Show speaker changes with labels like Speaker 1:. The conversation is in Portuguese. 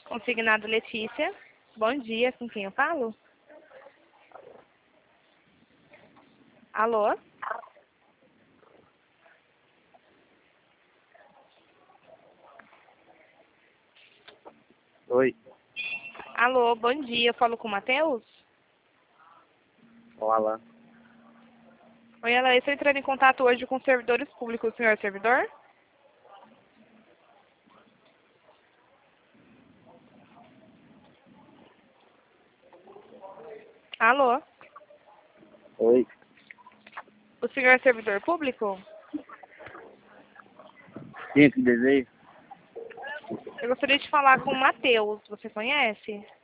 Speaker 1: Consignado Letícia. Bom dia, com quem eu falo? Alô?
Speaker 2: Oi.
Speaker 1: Alô, bom dia, eu falo com o Matheus?
Speaker 2: Olá.
Speaker 1: Oi, ela, eu estou entrando em contato hoje com servidores públicos. O senhor é servidor? Alô?
Speaker 2: Oi.
Speaker 1: O senhor é servidor público?
Speaker 2: Quem é que deseja?
Speaker 1: Eu gostaria de falar com o Matheus. Você conhece?